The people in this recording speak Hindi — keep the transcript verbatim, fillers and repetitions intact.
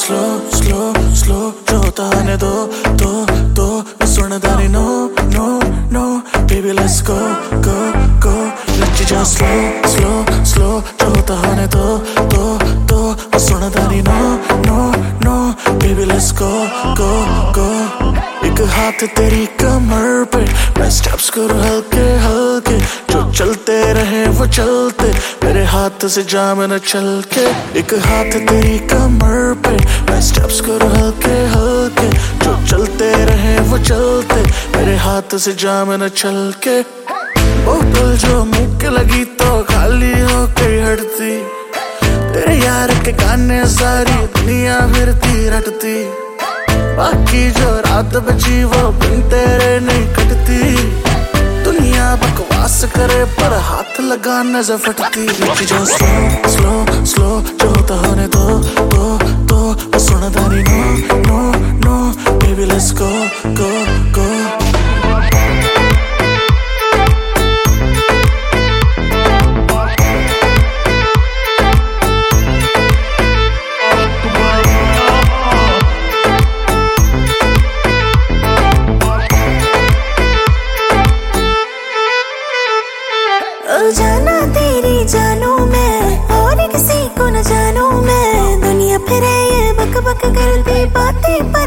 स्लो स्लो स्लो जो होता आने दो दो दो मैं सुनदा नहीं no no no baby let's go go go let's जा स्लो स्लो स्लो जो होता आने दो दो दो मैं सुनदा नहीं no no no baby let's go go go एक हाथ तेरी कमर पे मैं स्टेप्स करूं हल्के हल्के जो चलते रहे वो चलते मेरे हाथ से जाम न चल के एक हाथ तेरी कमर पे मैं स्टेप्स करूं हल्के हल्के जो चलते रहे वो चलते मेरे हाथ से जाम न चल के बोतल जो मुंह के लगी तो खाली हो गई हटती तेरे यार के गाने सारी दुनिया फिरती रटती बाकी जो रात बची वो बिन तेरे नहीं कटती दुनिया बकवास करे पर हाथ लगा नजर फटती जो स्लो स्लो स्लो जो होता होने दो दो दो मैं सुनदा नहीं no no no baby let's go go go जाना तेरी जानू मैं और किसी को न जानू मैं दुनिया फिरे ये बक बक करती बातें